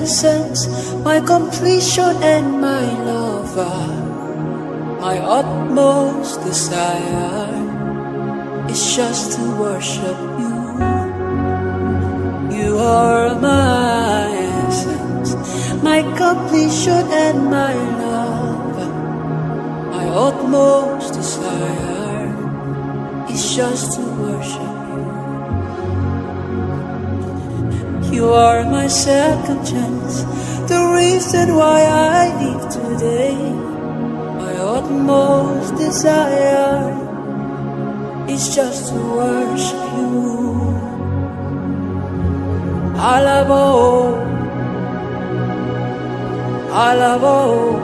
essence, my completion and my lover. My utmost desire is just to worship you. You are my essence, my completion and my lover. My utmost desire is just to worship you. You are my second chance, the reason why I live today. My utmost desire is just to worship you. Alabo, alabo,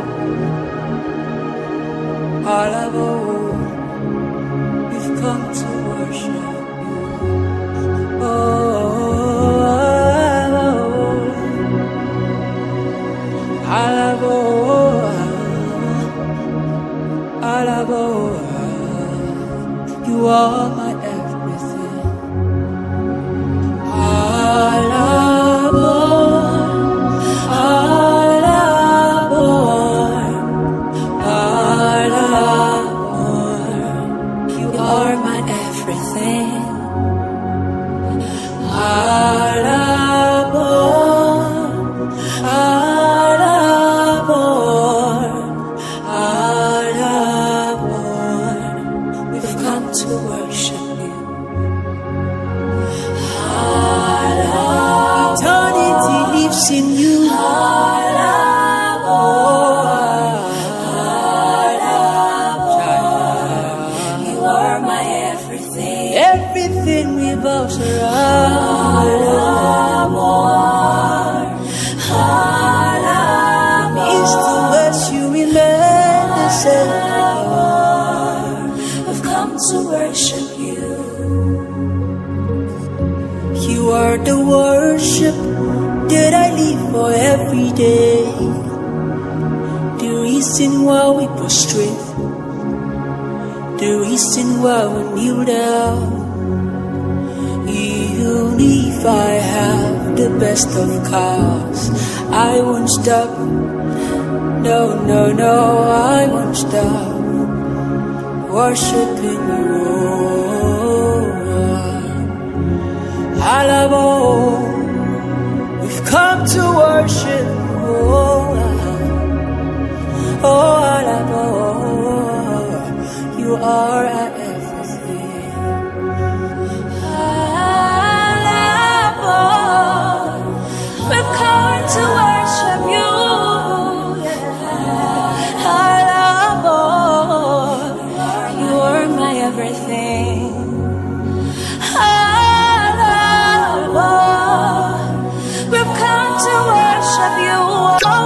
alabo. We've come to worship you. Oh, alabo, alabo. You are my everything. Alabo, alabo, alabo. You are my everything. Alabo, alabo, alabo. We've come to worship you. Eternity lives in you. You are my everything. Everything revolves around. East to west, you remain the same. I've come to worship you. You are the worship that I live for every day. The reason why we prostrate, the reason why we kneel down. Even if I have the best of cars, I won't stop. No, no, no, I won't stop worshiping you. Alabo, we've come to worship. Oh, alabo, you are our everything. Alabo, we've come to worship you. Alabo, you are my everything. We've come to worship you.